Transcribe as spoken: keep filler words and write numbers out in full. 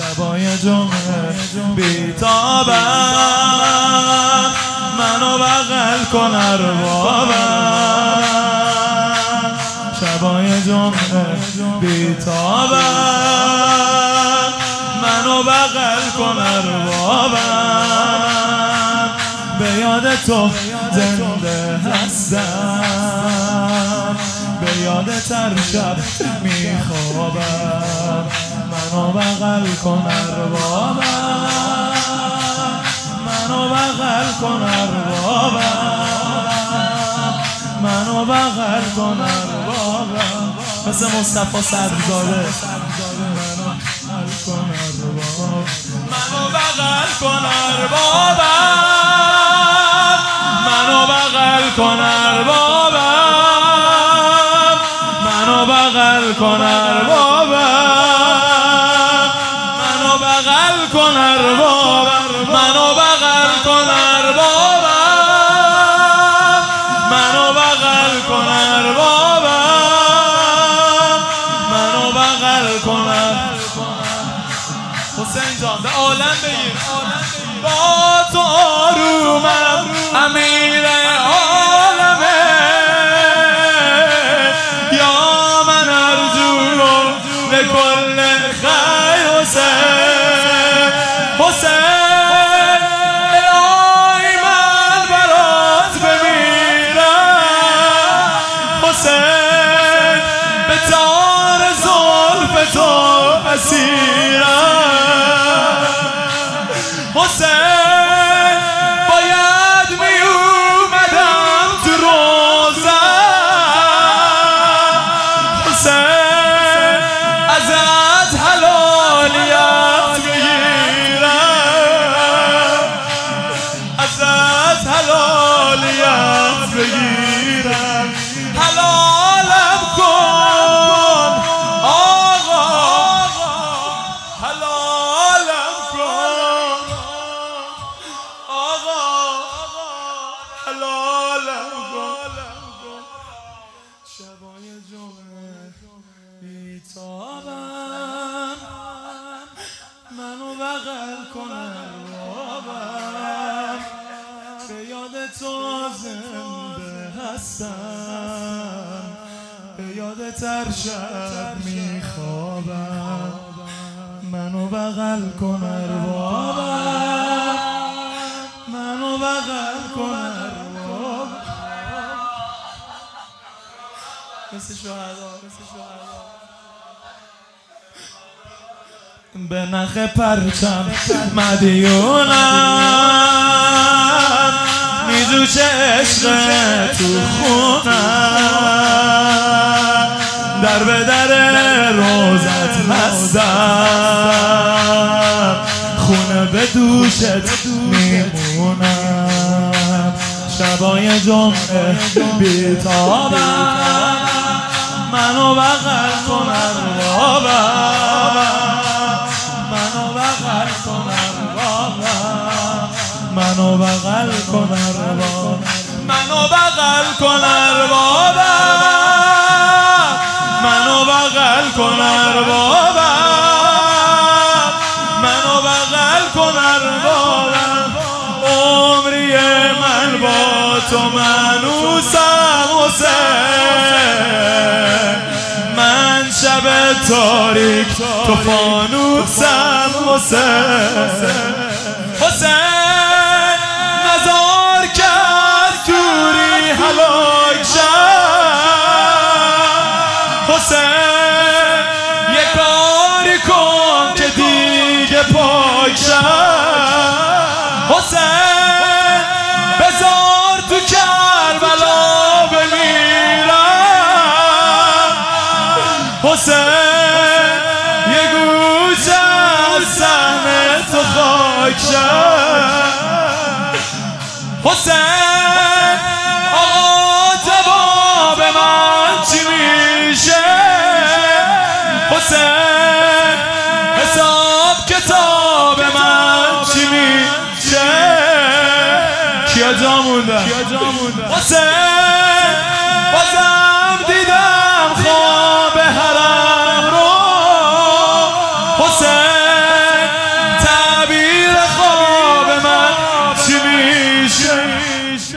شبای جمعه بیتابم، منو بغل کن اربابم. شبای جمعه بیتابم، منو بغل کن اربابم. به یاد تو زنده هستم، به یادت هر شب میخوابم. منو بغل کن اربابم، منو بغل کن اربابم، منو بغل کن اربابم. مثل مصطفی سرزاده منو بغل کن اربابم، منو بغل کن اربابم، منو بغل کن اربابم، منو بغل کن اربابم، منو بغل کن اربابم، منو بغل کن اربابم، منو بغل کن اربابم. حسین جان به عالم بگیر با تو آرومم، امیر عالمه یا من ارجو لکل خیر. حسین حسین الهی من برات بمیرم، حسین به تار زلف تو اسیرم. حسین باید می اومدم تو روزم، حسین ازت حلالیت بگیرم، ازت حلالیت بگیرم. حلالم کن آقا، حلالم کن آقا، حلالم کن. شبای جمعه بیتابم، منو بغل کن اربابم. به یاد تو زنده هستم، به یادت هر شب میخوابم. منو بغل کن اربابم، منو بغل کن اربابم. مثل شهدا، مثل شهدا به نخ پرچم مدیونم، میجوشه عشق تو خونم. در به در روزت هستم، خونه به دوشت میمونم. شبای جمعه بیتابم، منو بغل کن اربابم، منو بغل کن اربابم، منو بغل کن اربابم، منو بغل کن اربابم، منو بغل کن اربابم، منو بغل کن اربابم. عمری من با تو منوسم حسین، من شب تاریک تو فانوسم حسین. حسین نزار کرد کوری هلاک شد، حسین یه کاری کن که دیگه پاک شد. حسین بذار تو کربلا بمیرم، حسین یه گوشه از صحن تو خاک شد. حسین آقا جواب من چی میشه؟ حسین حساب کتاب من چی میشه؟ کیا جا موندن؟ حسین